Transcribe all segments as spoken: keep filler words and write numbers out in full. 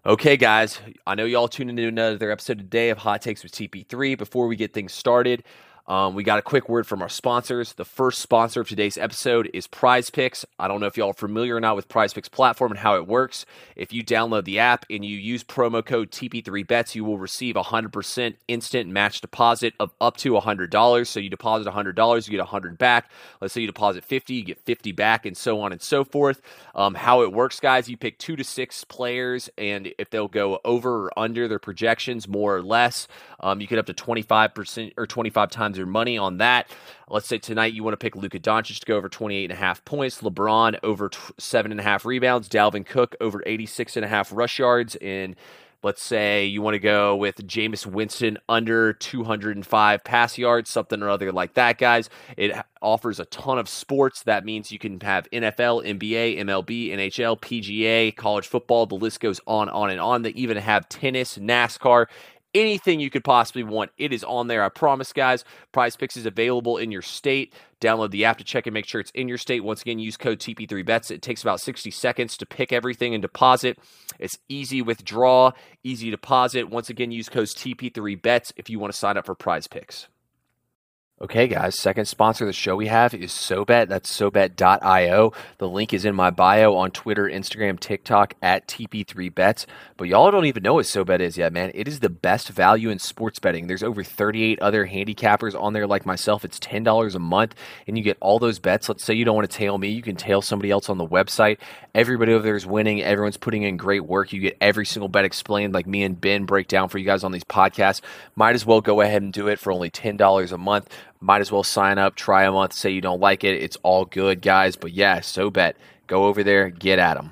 Okay, guys, I know y'all tuned into another episode today of Hot Takes with T P three. Before we get things started, um, we got a quick word from our sponsors. The first sponsor of today's episode is Prize Picks. I don't know if y'all are familiar or not with Prize Picks platform and how it works. If you download the app and you use promo code T P three bets, you will receive a one hundred percent instant match deposit of up to one hundred dollars. So you deposit one hundred dollars, you get one hundred dollars back. Let's say you deposit fifty dollars, you get fifty dollars back, and so on and so forth. Um, how it works, guys, you pick two to six players, and if they'll go over or under their projections, more or less, um, you get up to twenty-five percent or twenty-five times your money on that. Let's say tonight you want to pick Luka Doncic to go over twenty-eight and a half points, LeBron over seven and a half rebounds, Dalvin Cook over eighty-six and a half rush yards, and let's say you want to go with Jameis Winston under two hundred five pass yards, something or other like that, guys. It offers a ton of sports. That means you can have N F L, N B A, M L B, N H L, P G A, college football. The list goes on, on, and on. They even have tennis, NASCAR. Anything you could possibly want, it is on there. I promise, guys. Prize Picks is available in your state. Download the app to check and make sure it's in your state. Once again, use code T P three bets. It takes about sixty seconds to pick everything and deposit. It's easy withdraw, easy deposit. Once again, use code T P three bets if you want to sign up for Prize Picks. Okay, guys, second sponsor of the show we have is SoBet. That's SoBet dot io. The link is in my bio on Twitter, Instagram, TikTok at T P three bets. But y'all don't even know what SoBet is yet, man. It is the best value in sports betting. There's over thirty-eight other handicappers on there like myself. It's ten dollars a month, and you get all those bets. Let's say you don't want to tail me. You can tail somebody else on the website. Everybody over there is winning. Everyone's putting in great work. You get every single bet explained like me and Ben break down for you guys on these podcasts. Might as well go ahead and do it for only ten dollars a month. Might as well sign up, try a month, say you don't like it. It's all good, guys. But yeah, SoBet. Go over there, get at them.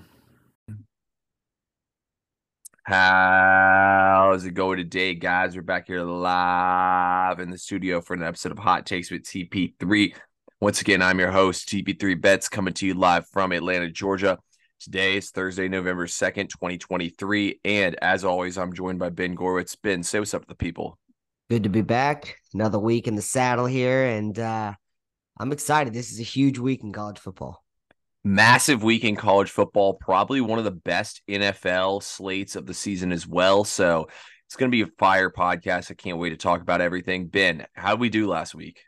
How's it going today, guys? We're back here live in the studio for an episode of Hot Takes with T P three. Once again, I'm your host, T P three Bets, coming to you live from Atlanta, Georgia. Today is Thursday, November second, twenty twenty-three. And as always, I'm joined by Ben Gorwitz. Ben, say what's up to the people. Good to be back. Another week in the saddle here, and uh, I'm excited. This is a huge week in college football. Massive week in college football, probably one of the best N F L slates of the season as well. So it's going to be a fire podcast. I can't wait to talk about everything. Ben, how did we do last week?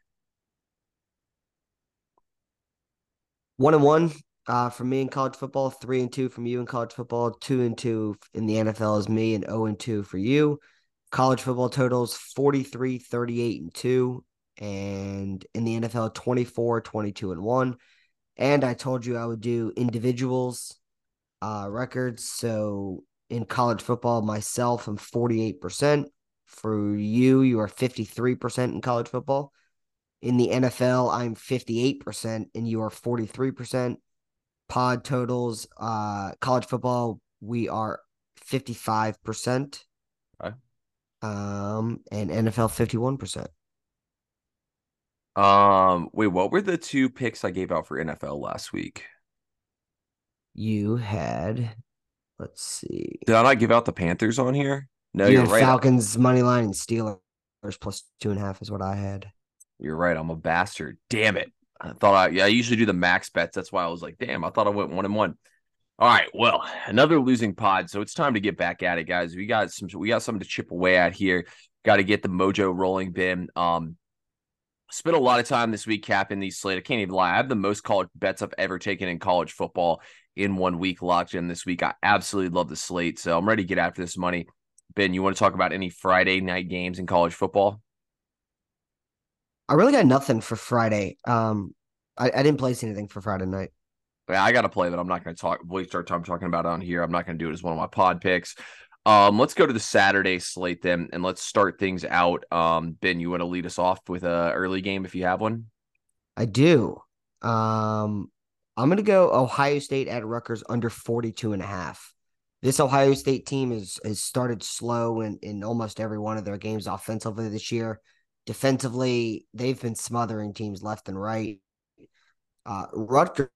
One and one uh, from me in college football, three and two from you in college football, two and two in the N F L is me, and zero and two for you. College football totals forty-three, thirty-eight, and two. And in the N F L, twenty-four, twenty-two, and one. And I told you I would do individuals uh, records. So in college football, myself, I'm forty-eight percent. For you, you are fifty-three percent in college football. In the N F L, I'm fifty-eight percent, and you are forty-three percent. Pod totals, uh, college football, we are fifty-five percent. Okay. Um, and N F L fifty-one percent. Um, wait, what were the two picks I gave out for N F L last week? You had, let's see. Did I not give out the Panthers on here? No, you you're had right. Falcons money line and Steelers plus two and a half is what I had. You're right. I'm a bastard. Damn it. I thought I, yeah, I usually do the max bets. That's why I was like, damn, I thought I went one and one. All right, well, another losing pod, so it's time to get back at it, guys. We got some, we got something to chip away at here. Got to get the mojo rolling, Ben. Um, spent a lot of time this week capping these slate. I can't even lie. I have the most college bets I've ever taken in college football in one week locked in this week. I absolutely love the slate, so I'm ready to get after this money. Ben, you want to talk about any Friday night games in college football? I really got nothing for Friday. Um, I, I didn't place anything for Friday night. Yeah, I got to play, but I'm not going to talk. Waste our time talking about it on here. I'm not going to do it as one of my pod picks. Um, let's go to the Saturday slate then, and let's start things out. Um, Ben, you want to lead us off with a early game if you have one? I do. Um, I'm going to go Ohio State at Rutgers under forty-two and a half. This Ohio State team is has started slow in, in almost every one of their games offensively this year. Defensively, they've been smothering teams left and right. Uh, Rutgers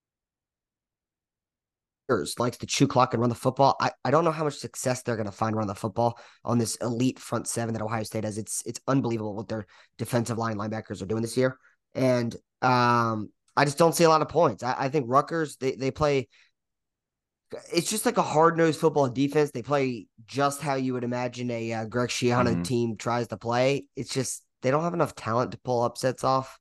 likes to chew clock and run the football. I, I don't know how much success they're going to find running the football on this elite front seven that Ohio State has. It's it's unbelievable what their defensive line linebackers are doing this year. And um, I just don't see a lot of points. I, I think Rutgers, they, they play It's just like a hard nosed football defense. They play just how you would imagine a uh, Greg Schiano Hmm. team tries to play. It's just they don't have enough talent to pull upsets off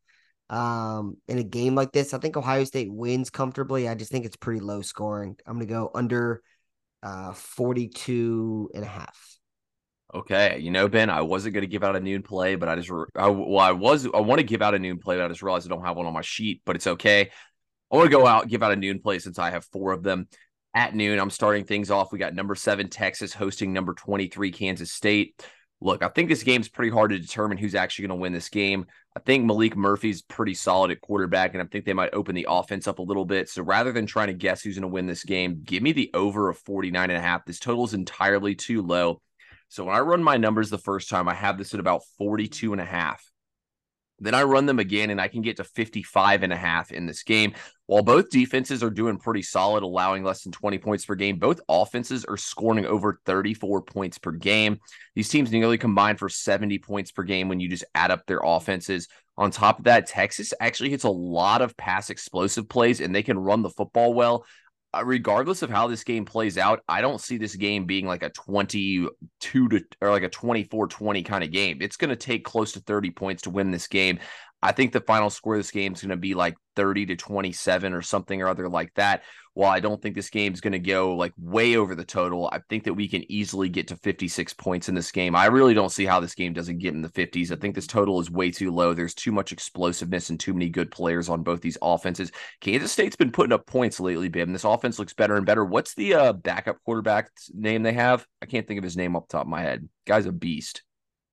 um, in a game like this. I think Ohio State wins comfortably. I just think it's pretty low scoring. I'm going to go under uh, forty-two and a half. Okay, you know, Ben, I wasn't going to give out a noon play, but I just, re- I, well, I was, I want to give out a noon play, but I just realized I don't have one on my sheet, but it's okay. I want to go out, give out a noon play since I have four of them. At noon, I'm starting things off. We got number seven, Texas, hosting number twenty-three, Kansas State. Look, I think this game's pretty hard to determine who's actually going to win this game. I think Malik Murphy's pretty solid at quarterback, and I think they might open the offense up a little bit. So rather than trying to guess who's going to win this game, give me the over of forty-nine and a half. This total is entirely too low. So when I run my numbers the first time, I have this at about forty-two and a half. Then I run them again and I can get to fifty-five and a half in this game. While both defenses are doing pretty solid, allowing less than twenty points per game, both offenses are scoring over thirty-four points per game. These teams nearly combine for seventy points per game when you just add up their offenses. On top of that, Texas actually hits a lot of pass explosive plays and they can run the football well. Uh, regardless of how this game plays out, I don't see this game being like a twenty-two to or like a twenty-four twenty kind of game. It's going to take close to thirty points to win this game. I think the final score of this game is going to be like thirty to twenty-seven or something or other like that. While I don't think this game is going to go like way over the total, I think that we can easily get to fifty-six points in this game. I really don't see how this game doesn't get in the fifties. I think this total is way too low. There's too much explosiveness and too many good players on both these offenses. Kansas State's been putting up points lately, Bim. This offense looks better and better. What's the uh, backup quarterback name they have? I can't think of his name off the top of my head. Guy's a beast.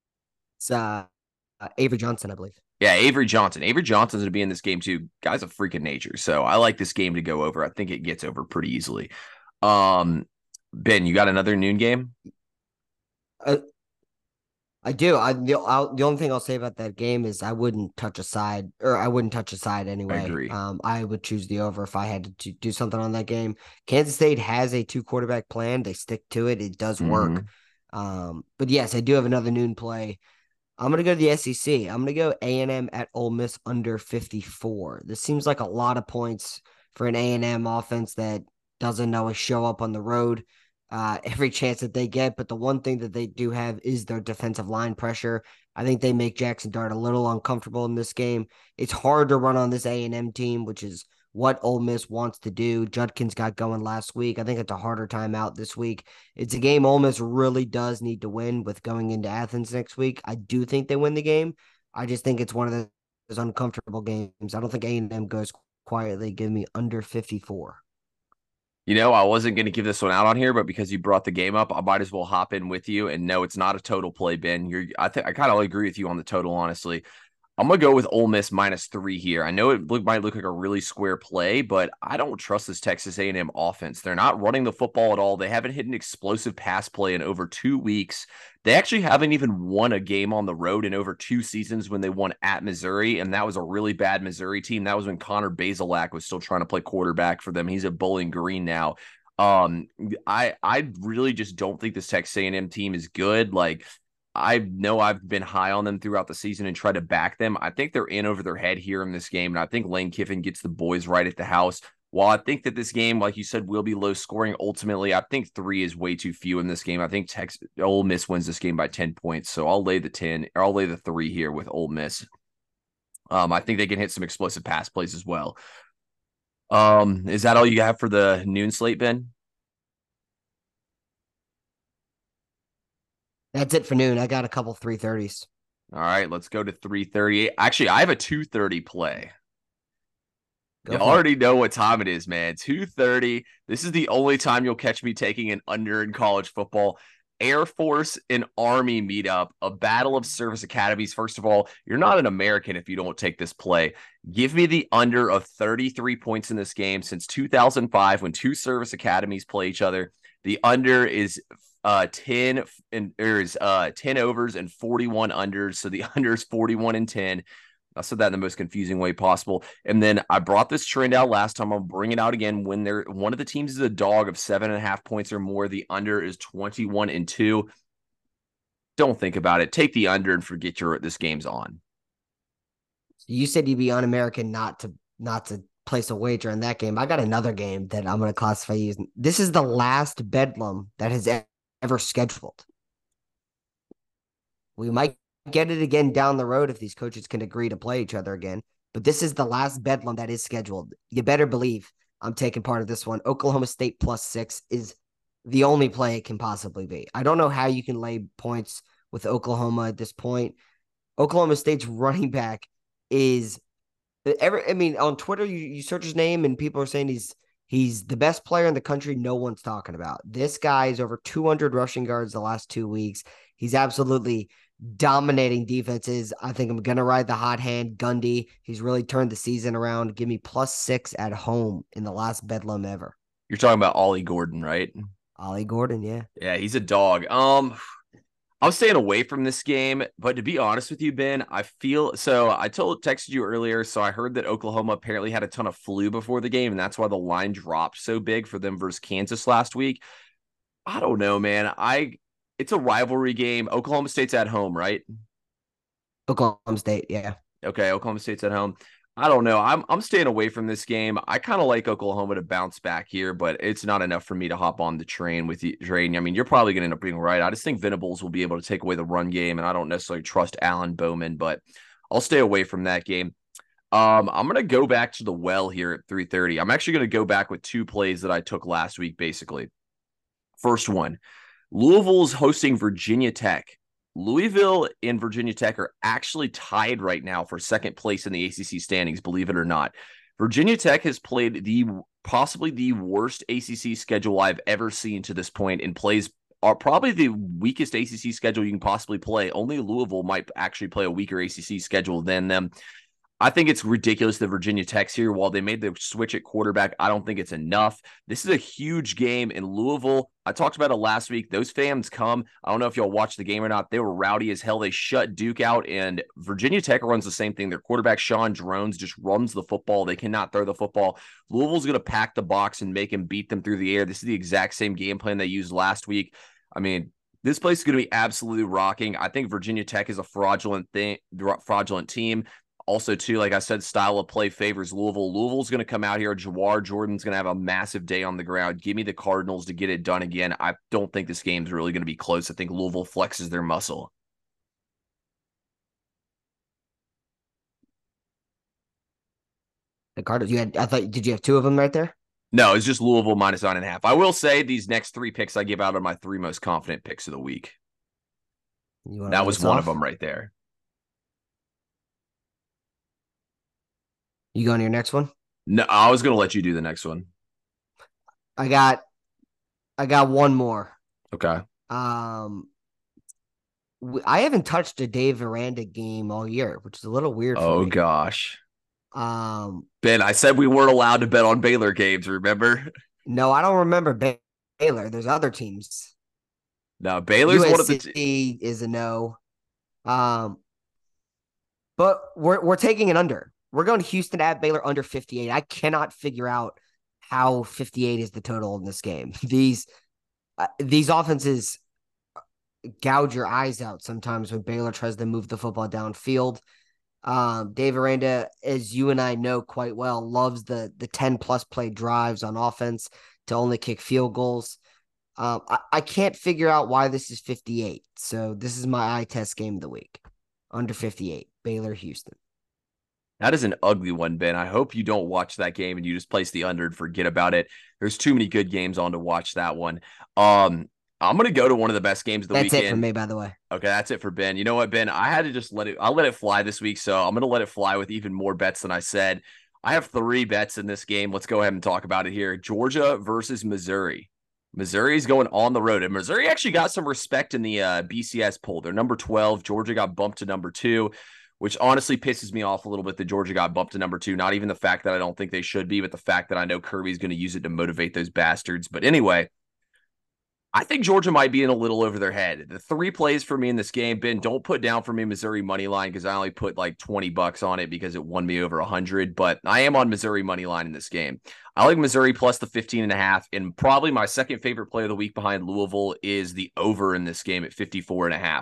It's uh, uh, Avery Johnson, I believe. Yeah, Avery Johnson. Avery Johnson's going to be in this game too. Guy's a freaking nature. So I like this game to go over. I think it gets over pretty easily. Um, Ben, you got another noon game? Uh, I do. I the, I'll, the only thing I'll say about that game is I wouldn't touch a side, or I wouldn't touch a side I anyway. agree. Um, I would choose the over if I had to t- do something on that game. Kansas State has a two quarterback plan. They stick to it. It does work. Mm-hmm. Um, but yes, I do have another noon play. I'm gonna go to the S E C. I'm gonna go A and M at Ole Miss under fifty-four. This seems like a lot of points for an A and M offense that doesn't always show up on the road uh, every chance that they get. But the one thing that they do have is their defensive line pressure. I think they make Jackson Dart a little uncomfortable in this game. It's hard to run on this A and M team, which is what Ole Miss wants to do. Judkins got going last week. I think it's a harder time out this week. It's a game Ole Miss really does need to win with going into Athens next week. I do think they win the game. I just think it's one of those uncomfortable games. I don't think A and M goes quietly. Give me under fifty-four. You know, I wasn't going to give this one out on here, but because you brought the game up, I might as well hop in with you. And no, it's not a total play, Ben. You're, I think I kind of agree with you on the total, honestly. I'm gonna go with Ole Miss minus three here. I know it look, might look like a really square play, but I don't trust this Texas A and M offense. They're not running the football at all. They haven't hit an explosive pass play in over two weeks. They actually haven't even won a game on the road in over two seasons when they won at Missouri, and that was a really bad Missouri team. That was when Connor Bazelak was still trying to play quarterback for them. He's at Bowling Green now. Um, I I really just don't think this Texas A and M team is good. Like I know I've been high on them throughout the season and try to back them. I think they're in over their head here in this game, and I think Lane Kiffin gets the boys right at the house. While I think that this game, like you said, will be low scoring, ultimately, I think three is way too few in this game. I think Texas Ole Miss wins this game by ten points, so I'll lay the ten, or I'll lay the three here with Ole Miss. Um, I think they can hit some explosive pass plays as well. Um, is that all you have for the noon slate, Ben? That's it for noon. I got a couple three thirties. All right, let's go to three thirty. Actually, I have a two thirty play. You Go for it. already know what time it is, man. two thirty. This is the only time you'll catch me taking an under in college football. Air Force and Army meetup, a battle of service academies. First of all, you're not an American if you don't take this play. Give me the under of thirty-three points in this game since two thousand five when two service academies play each other. The under is uh ten and there's uh ten overs and forty-one unders. So the under is forty-one and ten. I said that in the most confusing way possible. And then I brought this trend out last time. I'll bring it out again when they're one of the teams is a dog of seven and a half points or more. The under is twenty-one and two. Don't think about it. Take the under and forget your this game's on. You said you'd be un-American not to not to place a wager on that game. I got another game that I'm going to classify using. This is the last Bedlam that has e- ever scheduled. We might get it again down the road if these coaches can agree to play each other again. But this is the last Bedlam that is scheduled. You better believe I'm taking part of this one. Oklahoma State plus six is the only play it can possibly be. I don't know how you can lay points with Oklahoma at this point. Oklahoma State's running back is every. I mean, on Twitter, you, you search his name and people are saying he's he's the best player in the country. No one's talking about this guy. Is over two hundred rushing yards the last two weeks. He's absolutely dominating defenses. I think I'm gonna ride the hot hand, Gundy. He's really turned the season around. Give me plus six at home in the last Bedlam ever. You're talking about Ollie Gordon, right? Ollie Gordon, yeah. Yeah, he's a dog. Um, I'm staying away from this game, but to be honest with you, Ben, I feel so. I told texted you earlier, so I heard that Oklahoma apparently had a ton of flu before the game, and that's why the line dropped so big for them versus Kansas last week. I don't know, man. I it's a rivalry game. Oklahoma State's at home, right? Oklahoma State, yeah. Okay, Oklahoma State's at home. I don't know. I'm I'm staying away from this game. I kind of like Oklahoma to bounce back here, but it's not enough for me to hop on the train with the train. I mean, you're probably going to end up being right. I just think Venables will be able to take away the run game, and I don't necessarily trust Alan Bowman, but I'll stay away from that game. Um, I'm going to go back to the well here at three thirty. I'm actually going to go back with two plays that I took last week, basically. First one, Louisville's hosting Virginia Tech. Louisville and Virginia Tech are actually tied right now for second place in the A C C standings, believe it or not. Virginia Tech has played the possibly the worst A C C schedule I've ever seen to this point and plays are probably the weakest A C C schedule you can possibly play. Only Louisville might actually play a weaker A C C schedule than them. I think it's ridiculous that Virginia Tech's here. While they made the switch at quarterback, I don't think it's enough. This is a huge game in Louisville. I talked about it last week. Those fans come. I don't know if y'all watched the game or not. They were rowdy as hell. They shut Duke out, and Virginia Tech runs the same thing. Their quarterback, Sean Drones, just runs the football. They cannot throw the football. Louisville's going to pack the box and make him beat them through the air. This is the exact same game plan they used last week. I mean, this place is going to be absolutely rocking. I think Virginia Tech is a fraudulent thing, fraudulent team. Also, too, like I said, style of play favors Louisville. Louisville's going to come out here. Jawar Jordan's going to have a massive day on the ground. Give me the Cardinals to get it done again. I don't think this game's really going to be close. I think Louisville flexes their muscle. The Cardinals. You had. I thought. Did you have two of them right there? No, it's just Louisville minus nine and a half. I will say these next three picks I give out are my three most confident picks of the week. That was one off? of them right there. You go on your next one? No, I was going to let you do the next one. I got, I got one more. Okay. Um, I haven't touched a Dave Aranda game all year, which is a little weird. For oh me. gosh. Um, Ben, I said we weren't allowed to bet on Baylor games. Remember? No, I don't remember Baylor. There's other teams. No, Baylor's U S C one of the t- is a no. Um, but we're we're taking an under. We're going Houston at Baylor under fifty-eight. I cannot figure out how fifty-eight is the total in this game. These uh, these offenses gouge your eyes out sometimes when Baylor tries to move the football downfield. Um, Dave Aranda, as you and I know quite well, loves the the ten plus play drives on offense to only kick field goals. Um, I, I can't figure out why this is fifty-eight. So this is my eye test game of the week. Under fifty-eight, Baylor Houston. That is an ugly one, Ben. I hope you don't watch that game and you just place the under and forget about it. There's too many good games on to watch that one. Um, I'm going to go to one of the best games of the that's weekend. That's it for me, by the way. Okay, that's it for Ben. You know what, Ben? I had to just let it – I'll let it fly this week, so I'm going to let it fly with even more bets than I said. I have three bets in this game. Let's go ahead and talk about it here. Georgia versus Missouri. Missouri's going on the road, and Missouri actually got some respect in the uh, B C S poll. They're number twelve. Georgia got bumped to number two. Which honestly pisses me off a little bit that Georgia got bumped to number two. Not even the fact that I don't think they should be, but the fact that I know Kirby's going to use it to motivate those bastards. But anyway, I think Georgia might be in a little over their head. The three plays for me in this game, Ben, don't put down for me Missouri money line because I only put like twenty bucks on it because it won me over one hundred. But I am on Missouri money line in this game. I like Missouri plus the fifteen and a half. And probably my second favorite play of the week behind Louisville is the over in this game at fifty-four and a half.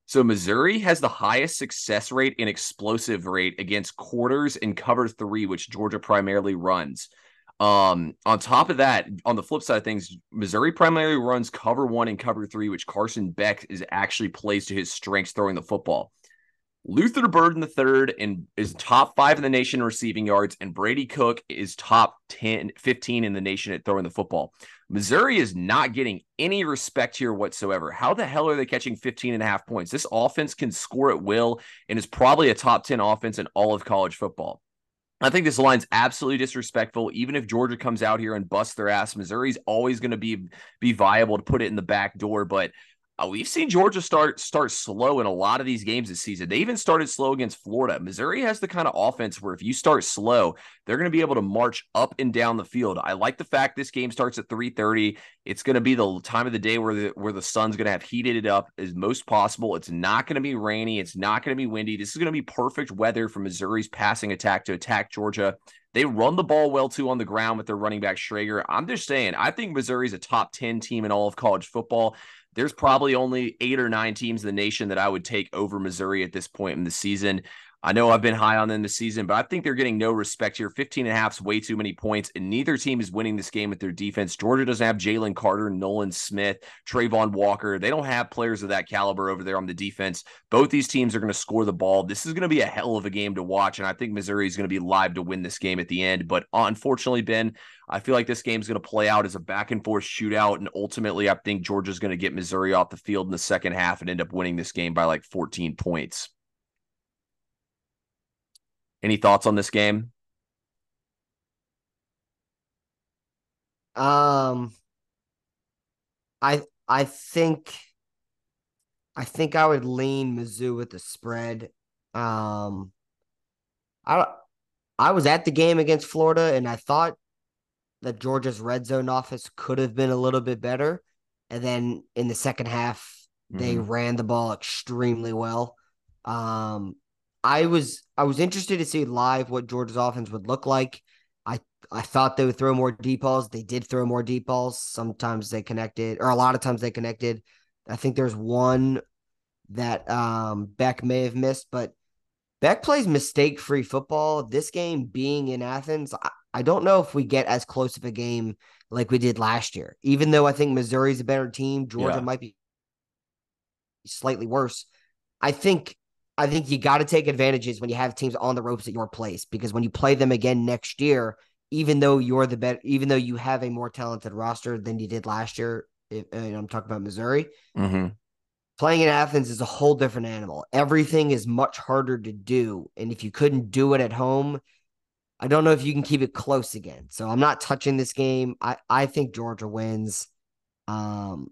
So Missouri has the highest success rate and explosive rate against quarters in cover three, which Georgia primarily runs. Um, on top of that, on the flip side of things, Missouri primarily runs cover one and cover three, which Carson Beck is actually plays to his strengths throwing the football. Luther Burden the third and is top five in the nation in receiving yards, and Brady Cook is top ten, fifteen in the nation at throwing the football. Missouri is not getting any respect here whatsoever. How the hell are they catching fifteen and a half points? This offense can score at will and is probably a top ten offense in all of college football. I think this line's absolutely disrespectful. Even if Georgia comes out here and busts their ass, Missouri's always going to be be viable to put it in the back door. But uh, we've seen Georgia start start slow in a lot of these games this season. They even started slow against Florida. Missouri has the kind of offense where if you start slow, they're going to be able to march up and down the field. I like the fact this game starts at three thirty. It's going to be the time of the day where the where the sun's going to have heated it up as most possible. It's not going to be rainy. It's not going to be windy. This is going to be perfect weather for Missouri's passing attack to attack Georgia. They run the ball well, too, on the ground with their running back, Schrager. I'm just saying, I think Missouri's a top ten team in all of college football. There's probably only eight or nine teams in the nation that I would take over Missouri at this point in the season. I know I've been high on them this season, but I think they're getting no respect here. fifteen and a half is way too many points, and neither team is winning this game with their defense. Georgia doesn't have Jalen Carter, Nolan Smith, Trayvon Walker. They don't have players of that caliber over there on the defense. Both these teams are going to score the ball. This is going to be a hell of a game to watch, and I think Missouri is going to be live to win this game at the end. But unfortunately, Ben, I feel like this game is going to play out as a back-and-forth shootout, and ultimately I think Georgia's going to get Missouri off the field in the second half and end up winning this game by like fourteen points. Any thoughts on this game? Um, I I think I think I would lean Mizzou with the spread. Um, I I was at the game against Florida, and I thought that Georgia's red zone offense could have been a little bit better. And then in the second half, they Mhm. ran the ball extremely well. Um, I was I was interested to see live what Georgia's offense would look like. I I thought they would throw more deep balls. They did throw more deep balls. Sometimes they connected, or a lot of times they connected. I think there's one that um, Beck may have missed, but Beck plays mistake-free football. This game being in Athens, I, I don't know if we get as close of a game like we did last year. Even though I think Missouri's a better team, Georgia Yeah. might be slightly worse. I think I think you got to take advantages when you have teams on the ropes at your place, because when you play them again next year, even though you're the better, even though you have a more talented roster than you did last year, if, and I'm talking about Missouri, Mm-hmm. playing in Athens is a whole different animal. Everything is much harder to do, and if you couldn't do it at home, I don't know if you can keep it close again. So I'm not touching this game. I I think Georgia wins. Um,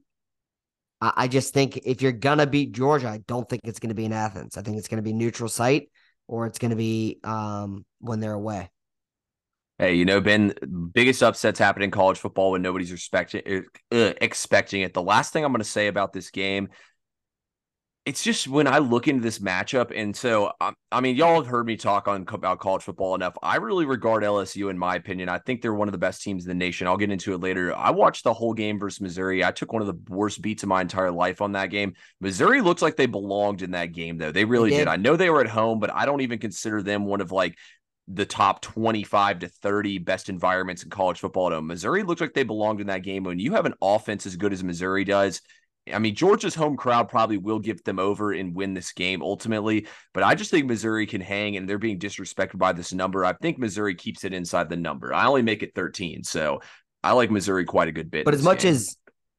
I, I just think if you're gonna beat Georgia, I don't think it's gonna be in Athens. I think it's gonna be neutral site, or it's gonna be um when they're away. Hey, you know, Ben, biggest upsets happen in college football when nobody's respecting, uh, expecting it. The last thing I'm going to say about this game, it's just when I look into this matchup, and so um, I mean, y'all have heard me talk on about college football enough. I really regard L S U, in my opinion. I think they're one of the best teams in the nation. I'll get into it later. I watched the whole game versus Missouri. I took one of the worst beats of my entire life on that game. Missouri looks like they belonged in that game, though. They They really did. did. I know they were at home, but I don't even consider them one of like the top twenty-five to thirty best environments in college football at home. Missouri looks like they belonged in that game. When you have an offense as good as Missouri does, I mean, Georgia's home crowd probably will give them over and win this game ultimately, but I just think Missouri can hang, and they're being disrespected by this number. I think Missouri keeps it inside the number. I only make it thirteen, so I like Missouri quite a good bit in But as this much game. as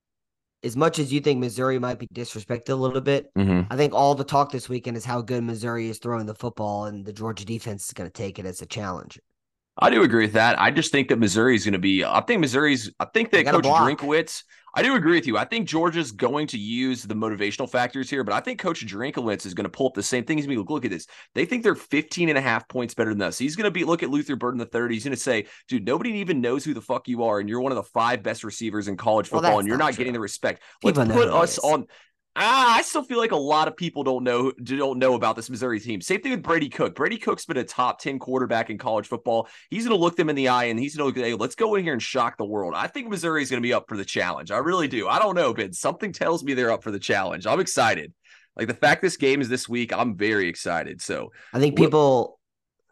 as much as you think Missouri might be disrespected a little bit, Mm-hmm. I think all the talk this weekend is how good Missouri is throwing the football, and the Georgia defense is going to take it as a challenge. I do agree with that. I just think that Missouri is going to be. I think Missouri's. I think They that got to Coach block. Drinkowitz. I do agree with you. I think Georgia's going to use the motivational factors here, but I think Coach Drinkowitz is going to pull up the same thing. He's going to be, look at this. They think they're fifteen and a half points better than us. He's going to be, look at Luther Burden the third. He's going to say, dude, nobody even knows who the fuck you are, and you're one of the five best receivers in college Well, football, and that's you're not not true. getting the respect. Let's People know put who he us is. on. Ah, I still feel like a lot of people don't know don't know about this Missouri team. Same thing with Brady Cook. Brady Cook's been a top ten quarterback in college football. He's going to look them in the eye, and he's going to hey, let's go in here and shock the world. I think Missouri's going to be up for the challenge. I really do. I don't know, Ben. Something tells me they're up for the challenge. I'm excited. Like the fact this game is this week, I'm very excited. So I think what, people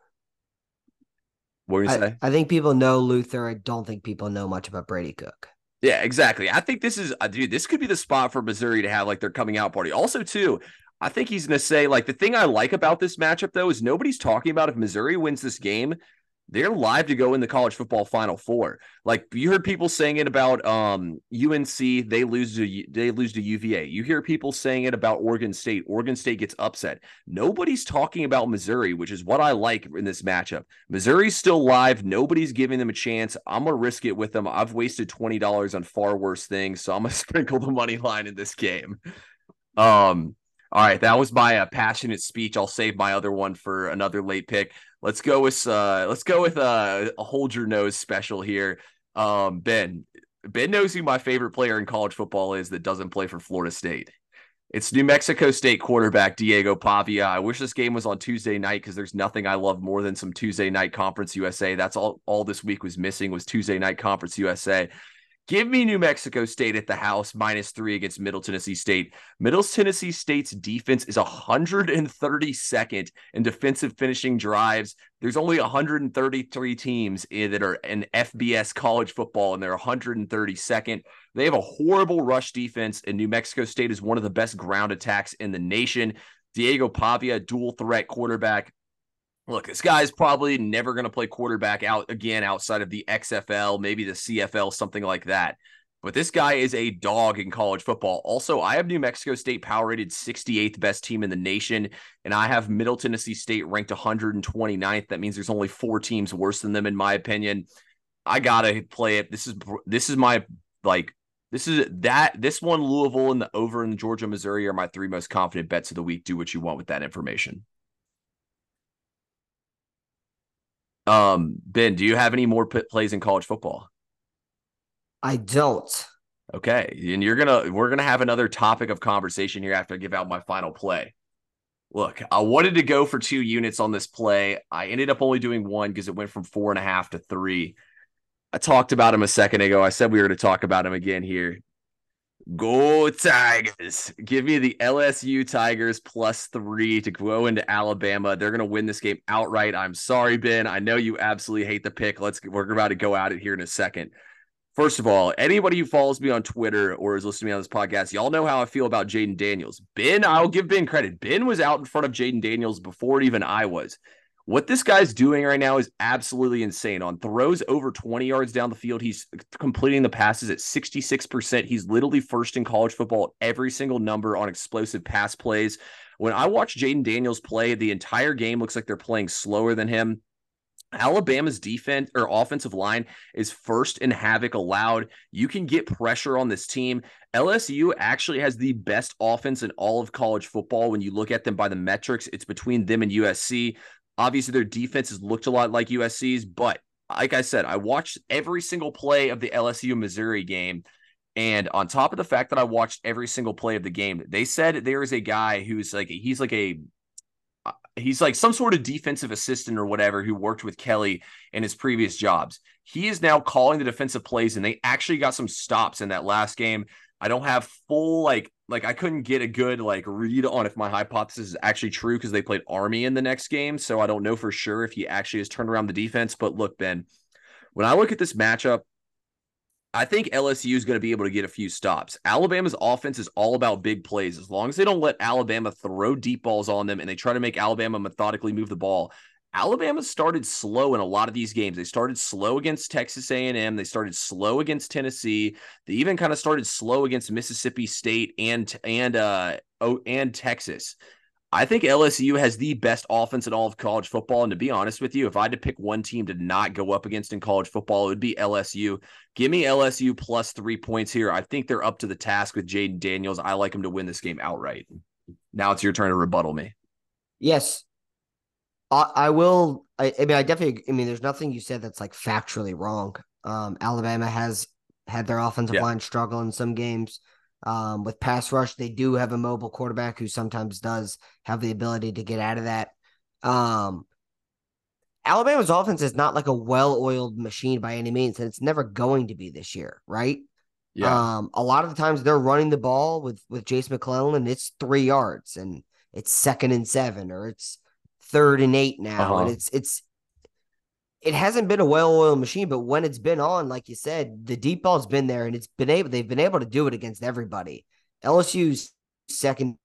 what were you I, say? I think people know Luther. I don't think people know much about Brady Cook. Yeah, exactly. I think this is, uh, dude, this could be the spot for Missouri to have like their coming out party. Also, too, I think he's going to say, like, the thing I like about this matchup, though, is nobody's talking about if Missouri wins this game, they're live to go in the college football Final Four. Like you heard people saying it about um, U N C, they lose to they lose to U V A. You hear people saying it about Oregon State. Oregon State gets upset. Nobody's talking about Missouri, which is what I like in this matchup. Missouri's still live. Nobody's giving them a chance. I'm gonna risk it with them. I've wasted twenty dollars on far worse things, so I'm gonna sprinkle the money line in this game. Um, all right, that was my uh, passionate speech. I'll save my other one for another late pick. Let's go with uh, let's go with uh, a hold your nose special here. Um, Ben, Ben knows who my favorite player in college football is that doesn't play for Florida State. It's New Mexico State quarterback Diego Pavia. I wish this game was on Tuesday night because there's nothing I love more than some Tuesday night Conference U S A. That's all all this week was missing was Tuesday night Conference U S A. Give me New Mexico State at the house, minus three against Middle Tennessee State. Middle Tennessee State's defense is one hundred thirty-second in defensive finishing drives. There's only one hundred thirty-three teams that are in F B S college football, and they're one hundred thirty-second. They have a horrible rush defense, and New Mexico State is one of the best ground attacks in the nation. Diego Pavia, dual threat quarterback. Look, this guy's probably never going to play quarterback out again outside of the X F L, maybe the C F L, something like that. But this guy is a dog in college football. Also, I have New Mexico State power rated sixty-eighth best team in the nation, and I have Middle Tennessee State ranked one hundred twenty-ninth. That means there's only four teams worse than them, in my opinion. I gotta play it. This is this is my like this is that this one Louisville and the over in Georgia, Missouri are my three most confident bets of the week. Do what you want with that information. Um, Ben, do you have any more p- plays in college football? I don't. Okay, and you're gonna we're gonna have another topic of conversation here after I give out my final play. Look, I wanted to go for two units on this play. I ended up only doing one because it went from four and a half to three. I talked about him a second ago. I said we were going to talk about him again here. Go Tigers. Give me the L S U Tigers plus three to go into Alabama. They're going to win this game outright. I'm sorry, Ben. I know you absolutely hate the pick. Let's we're about to go at it here in a second. First of all, anybody who follows me on Twitter or is listening to me on this podcast, y'all know how I feel about Jayden Daniels. Ben, I'll give Ben credit. Ben was out in front of Jayden Daniels before even I was. What this guy's doing right now is absolutely insane. On throws over twenty yards down the field, he's completing the passes at sixty-six percent. He's literally first in college football at every single number on explosive pass plays. When I watch Jayden Daniels play, the entire game looks like they're playing slower than him. Alabama's defense or offensive line is first in havoc allowed. You can get pressure on this team. L S U actually has the best offense in all of college football. When you look at them by the metrics, it's between them and U S C. Obviously, their defense has looked a lot like U S C's, but like I said, I watched every single play of the L S U-Missouri game, and on top of the fact that I watched every single play of the game, they said there is a guy who's like, he's like a, he's like some sort of defensive assistant or whatever who worked with Kelly in his previous jobs. He is now calling the defensive plays, and they actually got some stops in that last game. I don't have full, like, like I couldn't get a good, like, read on if my hypothesis is actually true because they played Army in the next game. So I don't know for sure if he actually has turned around the defense. But look, Ben, when I look at this matchup, I think L S U is going to be able to get a few stops. Alabama's offense is all about big plays. As long as they don't let Alabama throw deep balls on them and they try to make Alabama methodically move the ball, Alabama started slow in a lot of these games. They started slow against Texas A and M. They started slow against Tennessee. They even kind of started slow against Mississippi State and and uh oh and Texas. I think L S U has the best offense in all of college football. And to be honest with you, if I had to pick one team to not go up against in college football, it would be L S U. Give me L S U plus three points here. I think they're up to the task with Jayden Daniels. I like him to win this game outright. Now it's your turn to rebuttal me. Yes. I, I will. I, I mean, I definitely. I mean, there's nothing you said that's like factually wrong. Um, Alabama has had their offensive Yeah. line struggle in some games. Um, with pass rush, they do have a mobile quarterback who sometimes does have the ability to get out of that. Um, Alabama's offense is not like a well-oiled machine by any means, and it's never going to be this year, right? Yeah. Um, a lot of the times they're running the ball with with Jace McClellan, and it's three yards, and it's second and seven, or it's third and eight Uh now, and huh. it's it's it hasn't been a well-oiled machine, but when it's been on, like you said, the deep ball's been there, and it's been able they've been able to do it against everybody. L S U's second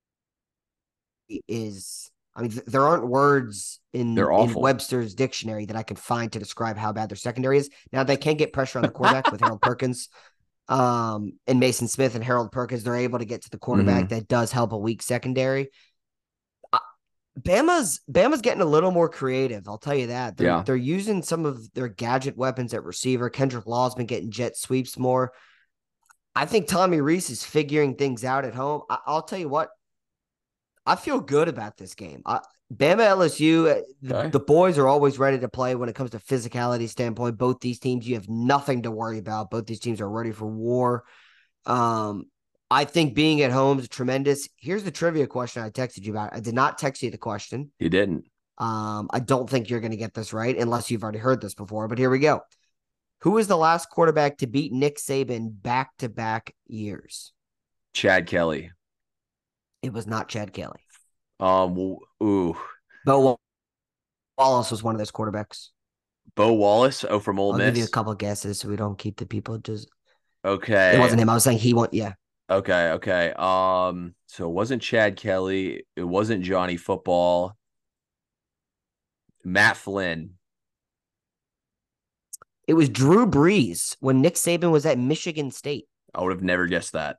is, I mean, th- there aren't words in They're in awful. Webster's dictionary that I could find to describe how bad their secondary is. Now they can get pressure on the quarterback with Harold Perkins, um, and Mason Smith and Harold Perkins. They're able to get to the quarterback. Hmm. That does help a weak secondary. Uh, Bama's Bama's getting a little more creative. I'll tell you that. They're Yeah. they're using some of their gadget weapons at receiver. Kendrick Law's been getting jet sweeps more. I think Tommy Reese is figuring things out at home. I, I'll tell you what, I feel good about this game. I, Bama L S U, uh, the, Okay. the boys are always ready to play when it comes to physicality standpoint. Both these teams, you have nothing to worry about. Both these teams are ready for war. Um, I think being at home is tremendous. Here's the trivia question I texted you about. I did not text you the question. You didn't. Um, I don't think you're going to get this right unless you've already heard this before, but here we go. Who was the last quarterback to beat Nick Saban back to back years? Chad Kelly. It was not Chad Kelly. Um. w- Ooh. Bo Wallace was one of those quarterbacks. Bo Wallace. Oh, from Ole I'll give you a Miss. couple of guesses so we don't keep the people just. It Okay. wasn't him. I was saying he won. Yeah, Okay. Okay. Um. So it wasn't Chad Kelly. It wasn't Johnny Football. Matt Flynn. it was Drew Brees when Nick Saban was at Michigan State. I would have never guessed that.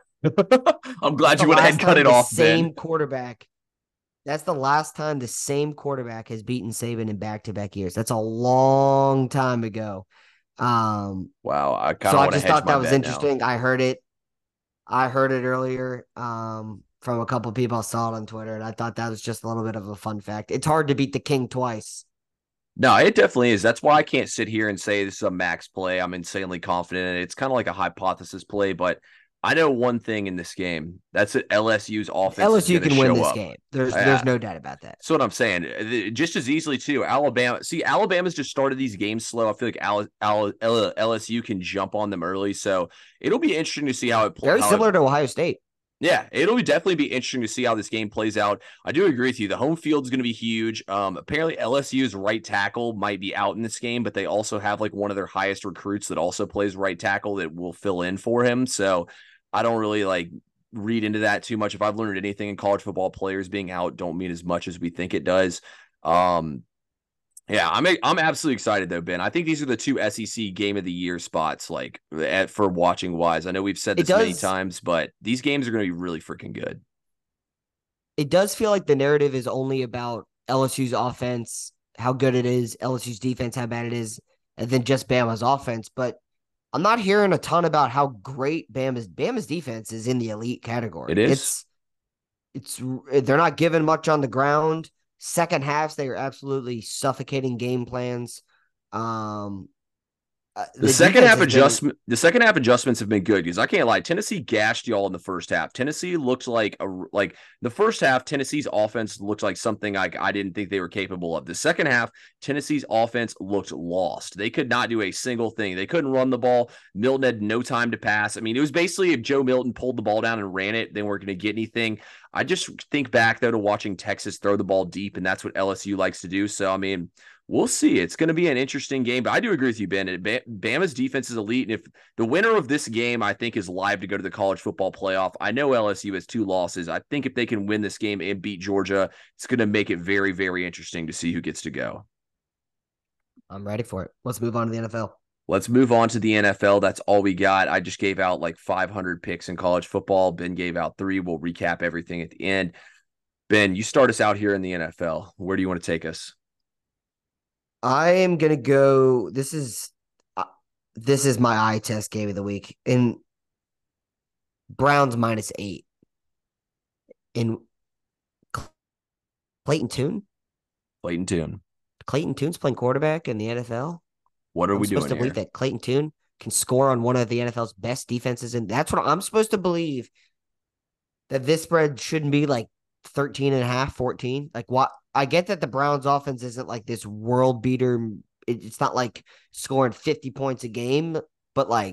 I'm That's glad the you went ahead last and cut time it the off, Ben. same quarterback. That's the last time the same quarterback has beaten Saban in back to back years. That's a long time ago. Um, Wow. I kind so of I want to just hedge thought my that was bet now. interesting. I heard it. I heard it earlier um, from a couple of people. I saw it on Twitter, and I thought that was just a little bit of a fun fact. It's hard to beat the king twice. No, it definitely is. That's why I can't sit here and say this is a max play. I'm insanely confident in it. It's kind of like a hypothesis play, but I know one thing in this game. That's that L S U's offense is L S U going to can win show this up. game. There's Yeah, there's no doubt about that. that's what I'm saying. Uh, Just as easily too. Alabama. See, Alabama's just started these games slow. I feel like Al, Al, L S U can jump on them early, so it'll be interesting to see how it Very how it similar to Ohio State. yeah, it'll definitely be interesting to see how this game plays out. I do agree with you. The home field is going to be huge. Um, apparently, L S U's right tackle might be out in this game, but they also have like one of their highest recruits that also plays right tackle that will fill in for him. So I don't really like read into that too much. If I've learned anything in college football, players being out don't mean as much as we think it does. Um, yeah, I'm I'm absolutely excited though, Ben. I think these are the two S E C game of the year spots, like at, for watching wise. I know we've said It this many does times, but these games are going to be really freaking good. it does feel like the narrative is only about L S U's offense, how good it is, L S U's defense, how bad it is, and then just Bama's offense. But I'm not hearing a ton about how great Bama's Bama's defense is in the elite It category. is. It's it's they're not giving much on the ground. Second halves, they are absolutely suffocating game plans. Um, uh, The the second defense half has been adjustment, the second half adjustments have been good because I can't lie. Tennessee gashed y'all in the first half. Tennessee looked like a like the first half. Tennessee's offense looked like something like I didn't think they were capable of. The second half, Tennessee's offense looked lost. They could not do a single thing. They couldn't run the ball. Milton had no time to pass. I mean, it was basically if Joe Milton pulled the ball down and ran it, they weren't going to get anything. I just think back though to watching Texas throw the ball deep, and that's what L S U likes to do. So I mean we'll see. It's going to be an interesting game, but I do agree with you, Ben. Bama's defense is elite, and if the winner of this game, I think, is live to go to the college football playoff. I know L S U has two losses. I think if they can win this game and beat Georgia, it's going to make it very, very interesting to see who gets to go. I'm ready for it. Let's move on to the N F L. Let's move on to the N F L. That's all we got. I just gave out like five hundred picks in college football. Ben gave out three. We'll recap everything at the end. Ben, you start us out here in the N F L. Where do you want to take us? I am gonna go. This is uh, this is my eye test game of the week. In Browns minus eight. In Clayton Tune. Clayton Tune. Clayton Tune's playing quarterback in the N F L. What are I'm we supposed doing to believe here? that Clayton Tune can score on one of the N F L's best defenses, and that's what I'm supposed to believe. That this spread shouldn't be like thirteen and a half, fourteen. Like what? I get that the Browns offense isn't like this world beater. It's not like scoring fifty points a game, but like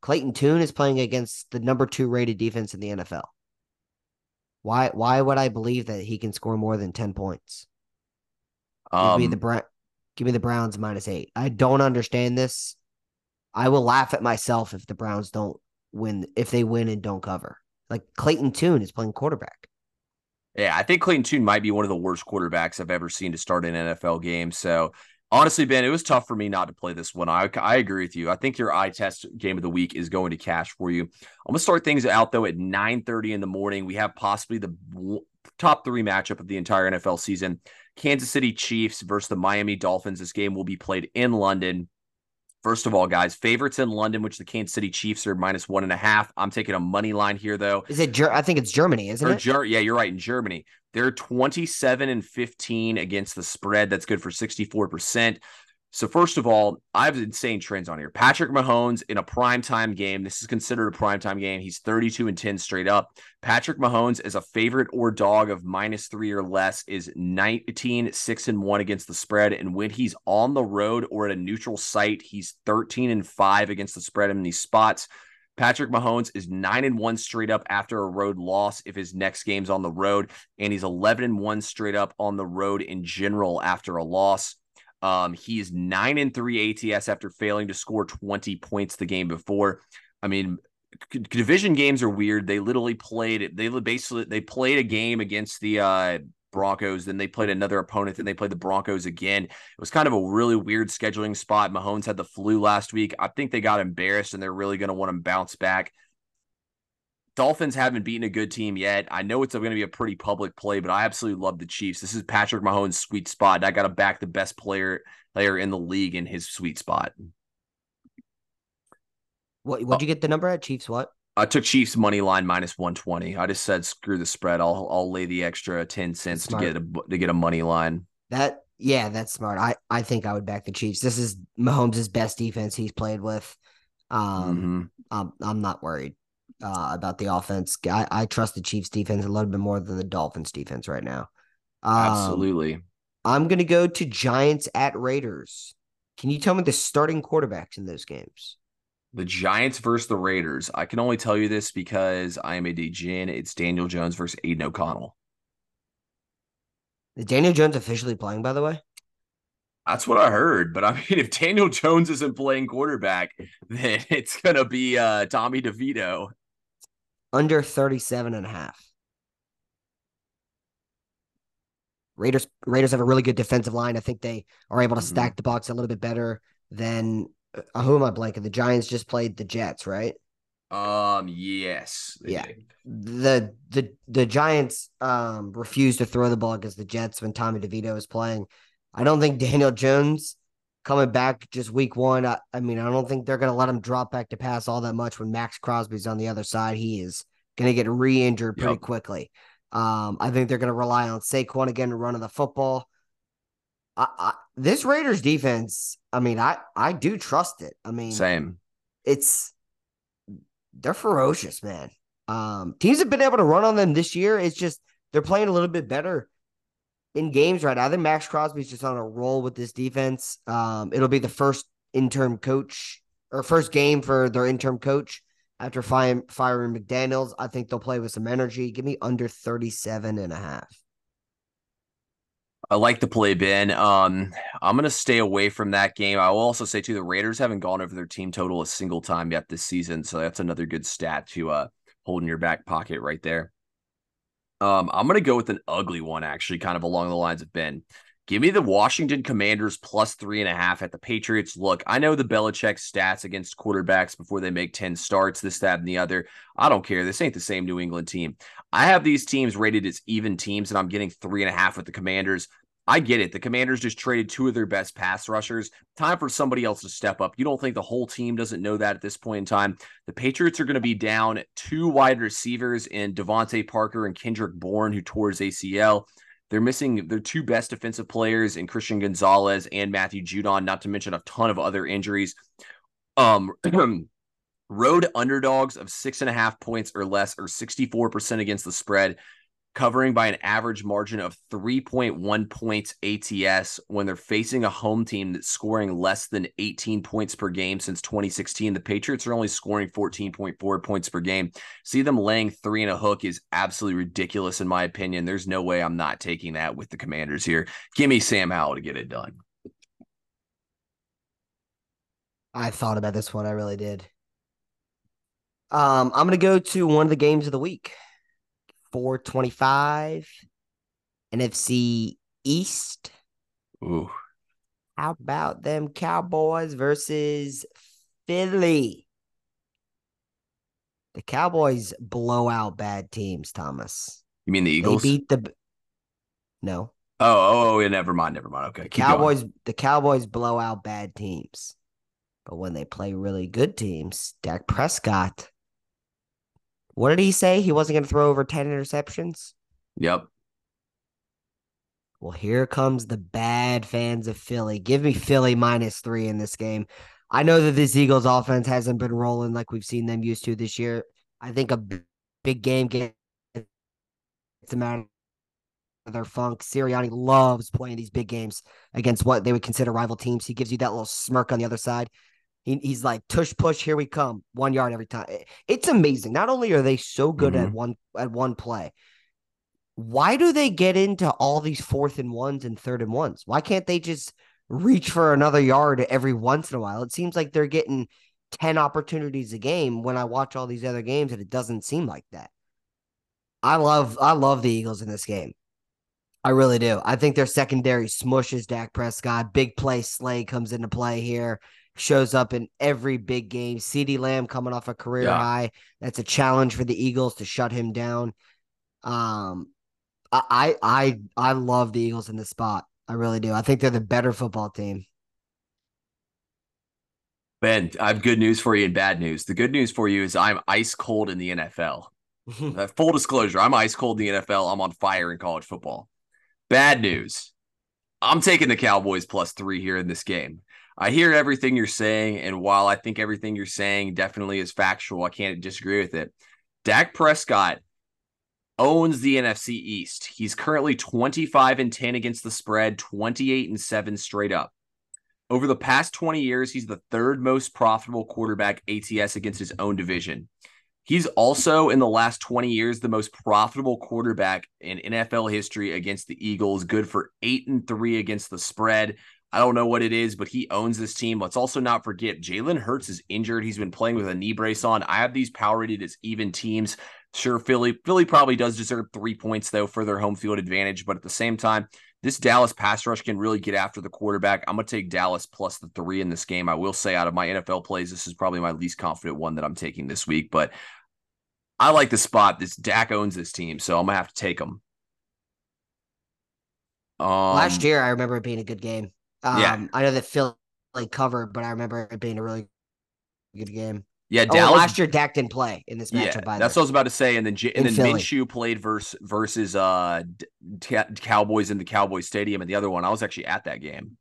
Clayton Tune is playing against the number two rated defense in the N F L. Why why would I believe that he can score more than ten points? Give me the Um, Bra- give me the Browns minus eight. I don't understand this. I will laugh at myself if the Browns don't win, if they win and don't cover. Like Clayton Tune is playing quarterback. Yeah, I think Clayton Tune might be one of the worst quarterbacks I've ever seen to start an N F L game. So honestly, Ben, it was tough for me not to play this one. I, I agree with you. I think your eye test game of the week is going to cash for you. I'm going to start things out, though, at nine thirty in the morning. We have possibly the top three matchup of the entire N F L season. Kansas City Chiefs versus the Miami Dolphins. This game will be played in London. First of all, guys, favorites in London, which the Kansas City Chiefs are minus one and a half. I'm taking a money line here, though. Is it? Ger- I think it's Germany, isn't Or it? Ger- yeah, you're right. In Germany, they're twenty-seven and fifteen against the spread. That's good for sixty-four percent. So first of all, I have insane trends on here. Patrick Mahomes in a primetime game. This is considered a primetime game. He's thirty-two and ten straight up. Patrick Mahomes as a favorite or dog of minus three or less is nineteen, six and one against the spread. And when he's on the road or at a neutral site, he's thirteen and five against the spread in these spots. Patrick Mahomes is nine and one straight up after a road loss if his next game's on the road, and he's eleven and one straight up on the road in general after a loss. Um, he's nine and three A T S after failing to score twenty points the game before. I mean, c- division games are weird. They literally played they basically they played a game against the uh, Broncos, then they played another opponent, then they played the Broncos again. It was kind of a really weird scheduling spot. Mahomes had the flu last week. I think they got embarrassed, and they're really going to want to bounce back. Dolphins haven't beaten a good team yet. I know it's going to be a pretty public play, but I absolutely love the Chiefs. This is Patrick Mahomes' sweet spot. And I got to back the best player player in the league in his sweet spot. What? What'd you get the number at? Chiefs? What? I took Chiefs money line minus one twenty. I just said screw the spread. I'll I'll lay the extra ten cents to get a to get a money line. That yeah, that's smart. I I think I would back the Chiefs. This is Mahomes' best defense he's played with. Um, mm-hmm. I'm I'm not worried uh, about the offense. I, I trust the Chiefs defense a little bit more than the Dolphins defense right now. Um, Absolutely. I'm gonna go to Giants at Raiders. Can you tell me the starting quarterbacks in those games? The Giants versus the Raiders. I can only tell you this because I am a degen. It's Daniel Jones versus Aiden O'Connell. Is Daniel Jones officially playing, by the way? That's what I heard. But I mean, if Daniel Jones isn't playing quarterback, then it's going to be uh, Tommy DeVito. Under thirty-seven and a half. Raiders Raiders have a really good defensive line. I think they are able to mm-hmm. stack the box a little bit better than uh, who am I blanking? The Giants just played the Jets, right? Um, yes. Yeah. Did. The the the Giants um refused to throw the ball against the Jets when Tommy DeVito was playing. I don't think Daniel Jones coming back just week one. I, I mean, I don't think they're going to let him drop back to pass all that much when Max Crosby's on the other side. He is going to get re-injured pretty yep. quickly. Um, I think they're going to rely on Saquon again to run of the football. I, I, this Raiders defense, I mean, I, I do trust it. I mean, same. It's they're ferocious, man. Um, teams have been able to run on them this year. It's just they're playing a little bit better in games right now. I think Max Crosby's just on a roll with this defense. Um, it'll be the first interim coach or first game for their interim coach after firing, firing McDaniels. I think they'll play with some energy. Give me under thirty-seven and a half. I like the play, Ben. Um, I'm going to stay away from that game. I will also say, too, the Raiders haven't gone over their team total a single time yet this season. So that's another good stat to uh, hold in your back pocket right there. Um, I'm going to go with an ugly one, actually, kind of along the lines of Ben. Give me the Washington Commanders plus three and a half at the Patriots. Look, I know the Belichick stats against quarterbacks before they make ten starts, this, that, and the other. I don't care. This ain't the same New England team. I have these teams rated as even teams, and I'm getting three and a half with the Commanders. I get it. The Commanders just traded two of their best pass rushers. Time for somebody else to step up. You don't think the whole team doesn't know that at this point in time? The Patriots are going to be down two wide receivers in Devontae Parker and Kendrick Bourne, who tore his A C L. They're missing their two best defensive players in Christian Gonzalez and Matthew Judon, not to mention a ton of other injuries. Um, road underdogs of six and a half points or less, or sixty-four percent against the spread. covering by an average margin of three point one points A T S when they're facing a home team that's scoring less than eighteen points per game since twenty sixteen. The Patriots are only scoring fourteen point four points per game. See them laying three and a hook is absolutely ridiculous in my opinion. There's no way I'm not taking that with the Commanders here. Give me Sam Howell to get it done. I thought about this one. I really did. Um, I'm gonna go to one of the games of the week. four twenty-five N F C East. Ooh. How about them Cowboys versus Philly? The Cowboys blow out bad teams, Thomas. You mean the They Eagles? beat the no. Oh, oh, oh, yeah, never mind, never mind. Okay, The keep Cowboys, going. the Cowboys blow out bad teams. But when they play really good teams, Dak Prescott, what did he say? He wasn't going to throw over ten interceptions? Yep. Well, here comes the bad fans of Philly. Give me Philly minus three in this game. I know that this Eagles offense hasn't been rolling like we've seen them used to this year. I think a big game gets them out of their funk. Sirianni loves playing these big games against what they would consider rival teams. He gives you that little smirk on the other side. He, he's like, tush push, here we come. One yard every time. It's amazing. Not only are they so good mm-hmm. at one at one play, why do they get into all these fourth and ones and third and ones? Why can't they just reach for another yard every once in a while? It seems like they're getting ten opportunities a game when I watch all these other games, and it doesn't seem like that. I love I love the Eagles in this game. I really do. I think their secondary smushes Dak Prescott. Big play Slay comes into play here. Shows up in every big game. CeeDee Lamb coming off a career yeah. high. That's a challenge for the Eagles to shut him down. Um, I I I love the Eagles in this spot. I really do. I think they're the better football team. Ben, I have good news for you and bad news. The good news for you is I'm ice cold in the N F L. Full disclosure, I'm ice cold in the N F L. I'm on fire in college football. Bad news. I'm taking the Cowboys plus three here in this game. I hear everything you're saying, and while I think everything you're saying definitely is factual, I can't disagree with it. Dak Prescott owns the N F C East. He's currently twenty-five and ten against the spread, twenty-eight and seven straight up. Over the past twenty years, he's the third most profitable quarterback A T S against his own division. He's also, in the last twenty years, the most profitable quarterback in N F L history against the Eagles, good for eight and three against the spread. I don't know what it is, but he owns this team. Let's also not forget Jalen Hurts is injured. He's been playing with a knee brace on. I have these power rated as even teams. Sure, Philly, Philly probably does deserve three points, though, for their home field advantage. But at the same time, this Dallas pass rush can really get after the quarterback. I'm going to take Dallas plus the three in this game. I will say out of my N F L plays, this is probably my least confident one that I'm taking this week. But I like the spot. This Dak owns this team, so I'm going to have to take him. Um, Last year, I remember it being a good game. Um, yeah. I know that Philly covered, but I remember it being a really good game. Yeah, oh, Dallas. Last year, Dak didn't play in this matchup. Yeah, either. That's what I was about to say. And then and then Philly. Minshew played versus versus uh t- Cowboys in the Cowboy Stadium, and the other one I was actually at that game.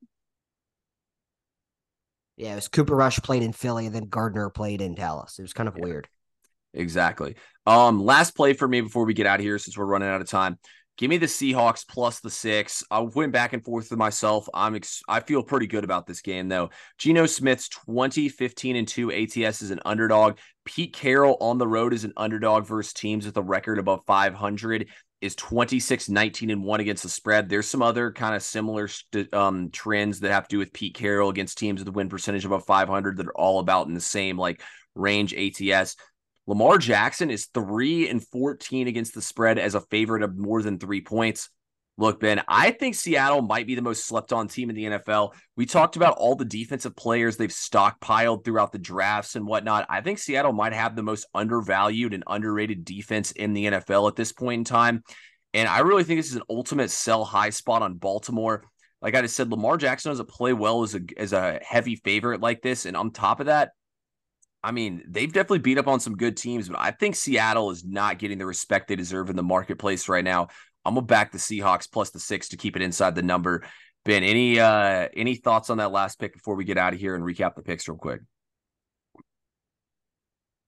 Yeah, it was Cooper Rush played in Philly, and then Gardner played in Dallas. It was kind of yeah. weird. Exactly. Um, last play for me before we get out of here, since we're running out of time. Give me the Seahawks plus the six. I went back and forth with myself. I'm ex- I feel pretty good about this game, though. Geno Smith's twenty, fifteen, and two A T S is an underdog. Pete Carroll on the road is an underdog versus teams with a record above five hundred. Is twenty-six, nineteen, and one against the spread. There's some other kind of similar st- um, trends that have to do with Pete Carroll against teams with a win percentage above five hundred that are all about in the same like range A T S. Lamar Jackson is three and fourteen against the spread as a favorite of more than three points. Look, Ben, I think Seattle might be the most slept-on team in the N F L. We talked about all the defensive players they've stockpiled throughout the drafts and whatnot. I think Seattle might have the most undervalued and underrated defense in the N F L at this point in time. And I really think this is an ultimate sell-high spot on Baltimore. Like I just said, Lamar Jackson doesn't play well as a, as a heavy favorite like this. And on top of that, I mean, they've definitely beat up on some good teams, but I think Seattle is not getting the respect they deserve in the marketplace right now. I'm going to back the Seahawks plus the six to keep it inside the number. Ben, any uh, any thoughts on that last pick before we get out of here and recap the picks real quick?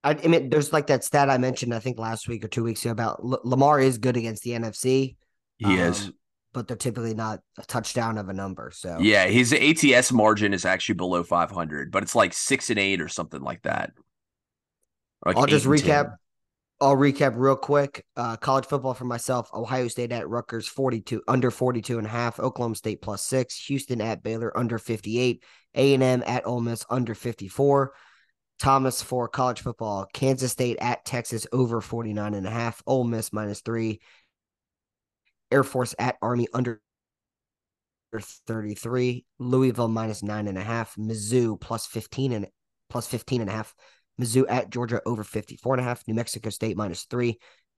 I, I mean, there's like that stat I mentioned, I think last week or two weeks ago about L- Lamar is good against the N F C, He is. um, but they're typically not a touchdown of a number. So Yeah, his A T S margin is actually below five hundred, but it's like six and eight or something like that. Or like I'll eight just and recap. ten. I'll recap real quick. Uh, college football for myself: Ohio State at Rutgers, forty-two under forty-two and a half. Oklahoma State plus six. Houston at Baylor under fifty-eight. A and M at Ole Miss under fifty-four. Thomas for college football: Kansas State at Texas over forty-nine and a half. Ole Miss minus three. Air Force at Army under thirty-three. Louisville minus nine and a half. Mizzou plus fifteen and plus fifteen and a half. Mizzou at Georgia over fifty-four and a half. New Mexico State minus three.